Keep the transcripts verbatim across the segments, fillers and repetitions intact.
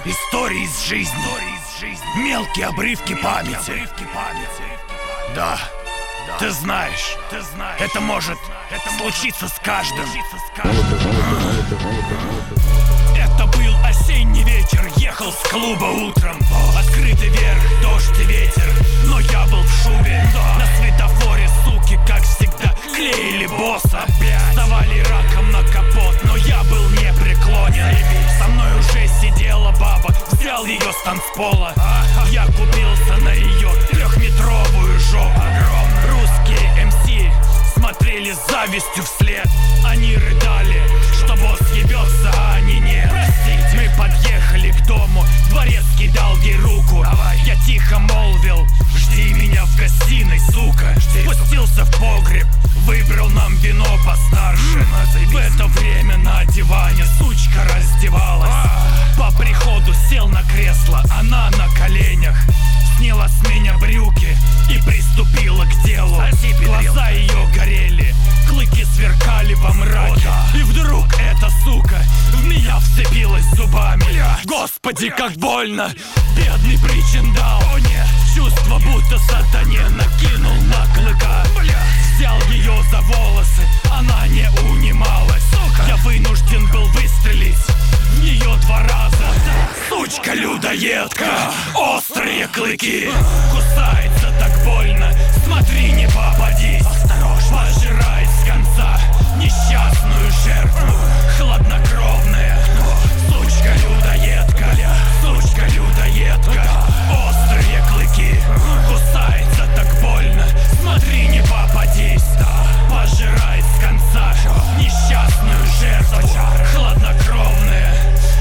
Истории из жизни, мелкие обрывки памяти. Да, ты знаешь, это может случиться с каждым. Это был осенний вечер, ехал с клуба утром. Открытый верх, дождь и ветер, но я был в шубе. На светофоре суки, как всегда, клеили босса. Вставали раком на капот, но я был непреклонен. Со мной уже сидела баба, взял ее с танцпола. Я купился на ее трехметровую жопу. Русские эм си смотрели с завистью вслед. Они рыдали, что босс ебется, а они нет. Мы подъехали к дому, дворецкий дал ей руку. Я тихо молвил: жди меня в гостиной, сука. Спустился в погреб, выбрал нам вино постарше. В это время на диване сучка раздевалась. По приходу сел на кресло, она на коленях. Сняла с меня брюки и приступила к делу. Глаза ее горели, клыки сверкали во мраке. И вдруг эта сука в меня вцепилась зубами. Господи, как больно! Бедный причиндал. Чувство, будто сатане накинул на клыка. Взял ее за волосы, она не унималась. Я вынужден был выстрелить в нее два раза. Сучка-людоедка, острые клыки. Кусается так больно, смотри, не попадись. Пожирает с конца несчастную жертву. Хладнокровная сучка-людоедка, сучка-людоедка, острые клыки. Кусается так больно, смотри, не попадись. Пожирает с конца несчастную жертву. Хладнокровная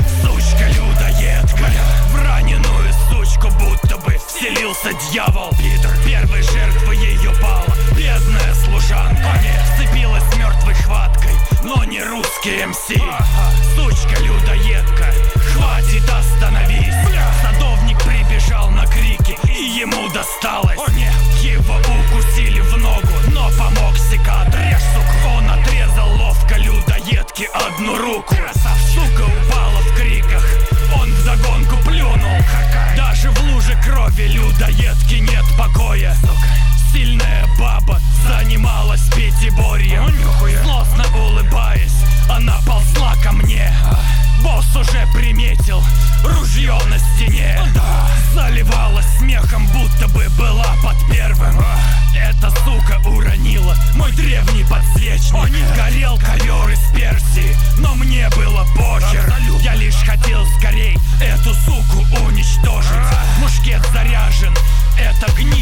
сучка-людоедка. В раненую сучку будто бы вселился дьявол. Питер, первой жертвой ее пала бедная служанка. Вцепилась мертвой хваткой, но не русский эм си. Сучка-людоедка, хватит, остановись. Садовник прибежал на крики, и ему досталось. Его укусили в ногу, но помог секатор. Он отрезал ловко людоедке одну руку. Сука упала в криках, он вдогонку плюнул. Даже в луже крови людоедки нет покоя. Сильная баба занималась пятиборьем. Злостно улыбаясь, она ползла ко мне. Босс уже приметил ружье на стене. Заливалась смехом, будто бы была под первым. Эта сука уронила мой древний подсвечник. Горел ковер из Персии, но мне было похер. Я лишь хотел скорей эту суку уничтожить. Мушкет заряжен, это гнида